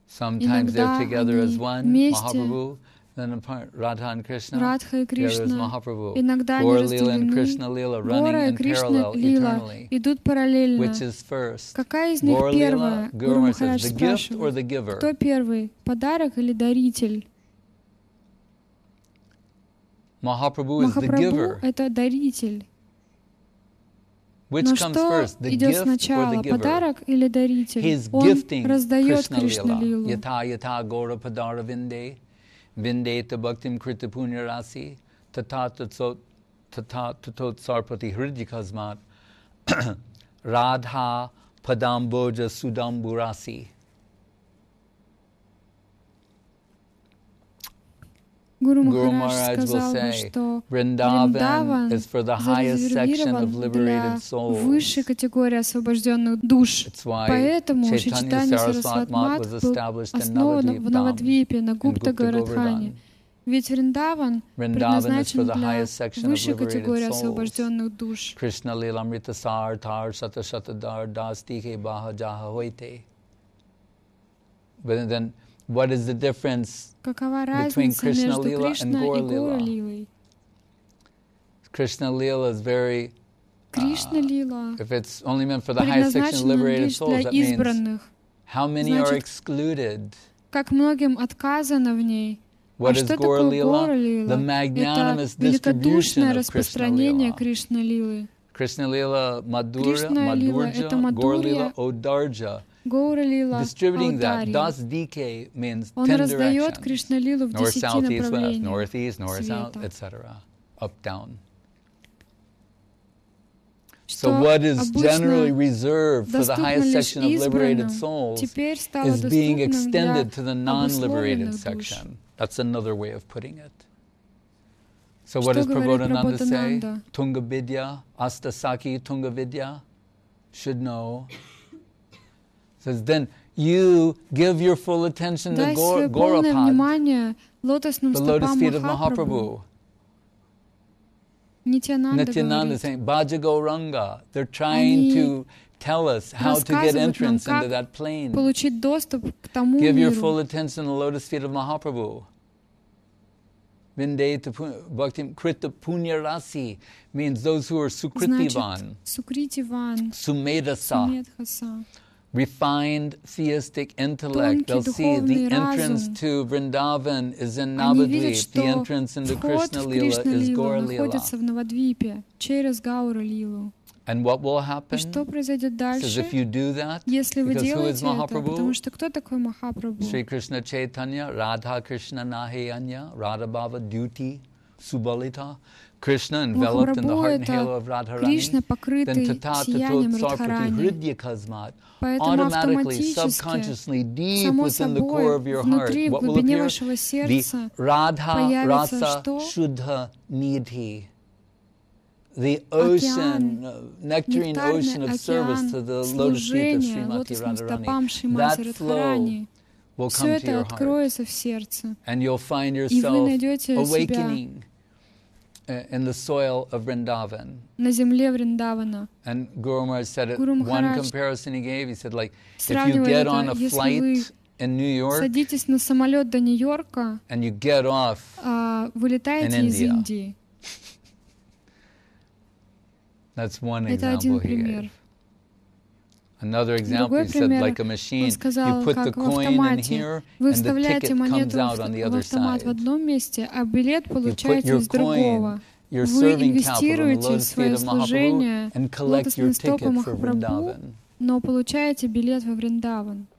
Sometimes they're Иногда together as они one, вместе, Mahaprabhu, then apart, Radha and Krishna, Радха и together as Кришна. Mahaprabhu. Иногда они Gaur Lila and разделены. Krishna Lila running Гора и in Кришна parallel Лила eternally. идут параллельно. Which is first? Какая из них Gaur первая? Lila, Гуру Guru Maharaj Махарадж says, the gift or спрашивает, the giver? кто первый, подарок или даритель? Mahaprabhu is the Махапрабху giver. — это даритель. Which Но comes что first, the идет gift or сначала, the giver? подарок или даритель? He's Он gifting раздает Krishna Кришна Lila. Лилу. Yata yata gora padara vinde, vindeta bhaktim krita punya rasi, tata tatot sarpati hridikasmat, radha padamboja sudamburasi. Гуру Guru Махарадж Maharaj will сказал бы, say, что Vrindavan Вриндаван is for the highest section of зарезервирован liberated для souls. высшей категории освобожденных душ. It's why Поэтому Chaitanya Чайтанья Saraswat Сарасват Mat Мат was был established in основан в Навадвипе на in Гупта Gupta Горадхане. Govardhan. Ведь Вриндаван Vrindavan is for предназначен the для highest section of высшей liberated категории souls. освобожденных душ. Krishna Lila Amrita Sar Tar Sata Shatadar Das Tike Baha Jaha Hoite. But then, what is the difference Какова between разница Krishna между Lila Кришна and Gaur и Гора Lila? Лилой? Krishna Lila is very, Кришна Лила if it's only meant for the highest section of предназначена liberated лишь souls, для that means избранных. how many are Значит, excluded? как многим отказано в ней. What А is что Gaur такое Lila? Гора The Лила? Это magnanimous distribution великодушное of Krishna распространение Lila. Кришна Лилы. Krishna Lila Madhurya, Кришна Лила — Madhurja, это Gaur Lila Мадхурья, Odarja. Гора Лила — Distributing that, Аударья. Das DK means Он 10 раздает directions. Кришна Лилу в North, 10 south, east, west, направлениях northeast, north, south, света. etc. Up, down. Что So what is generally обычно reserved for the доступно highest лишь section of liberated избранным, souls теперь стало is being доступным для extended to the non-liberated обусловленных душ. section. That's another way of putting it. So what Что does говорит Prabodhananda say? Прабодхананда? Tunga Vidya, Astasaki Tunga Vidya, should know. Says then you give your full attention to Дай свое полное Gaurapad, внимание лотосным the lotus стопам feet of Махапрабху. Mahaprabhu. Нитянанда Nityananda is говорит. saying, Bhaja Gauranga. They're trying Они to tell us how to get рассказывают нам, entrance into как that plane. получить доступ к тому Give your full миру. attention to the lotus feet of Mahaprabhu. Vindeta Bhakti Krita Punya Rasi means those who are Значит, Sukritivan, Сукритиван, Sumedasa, Сумедхаса, refined theistic intellect. They'll see the духовный entrance разум. to Vrindavan is in Они видят, Navadvip. The что entrance into вход Krishna в Lila Кришна is Лилу Gaur Lila. находится в Навадвипе через Гаура Лилу. And what will И happen? что произойдет Says дальше, if you do that, если вы because who is делаете это? Потому Mahaprabhu? что кто такой Махапрабху? Sri Krishna Chaitanya, Radha Krishna Nahe Anya, Radha Bhava Duty, Subalita, Krishna enveloped in the Махапрабху — heart and это halo of Radharani, Кришна, then покрытый Tata сиянием Tatot Sarpati Радхарани. Hridya Kasmat, Поэтому automatically, автоматически, subconsciously, deep само within the core of собой, your heart, внутри, в what will глубине appear? вашего The сердца Radha появится Rasa что? Shuddha Nidhi, the ocean, nectarine нектарный ocean of service океан to the lotus feet of служения Srimati лотосным стопам Radharani. Шримати That flow Радхарани. will Все come to это your heart. откроется в сердце. And you'll find И вы yourself найдете себя awakening in the soil of Vrindavan. на земле Вриндавана. And Guru Maharaj said it, Guru one Maharaj comparison he gave, he said, like, if you сравнивает get это, on a если вы flight in New York садитесь на самолет до Нью-Йорка, and you get off, вылетаете in из India. Индии. that's one Это example один he пример. gave. Another example, Другой he said, пример, like a он machine, you сказал, put the как в coin in автомате. here Вы and the вставляете ticket comes монету out on the в other автомат в side. одном месте, а билет You put получаете your из другого. coin, your Вы serving capital in the инвестируете в lotus feet свое of Mahaprabhu служение and collect your лотосные стопы ticket for Махапрабху, Vrindavan. но получаете билет во Вриндаван.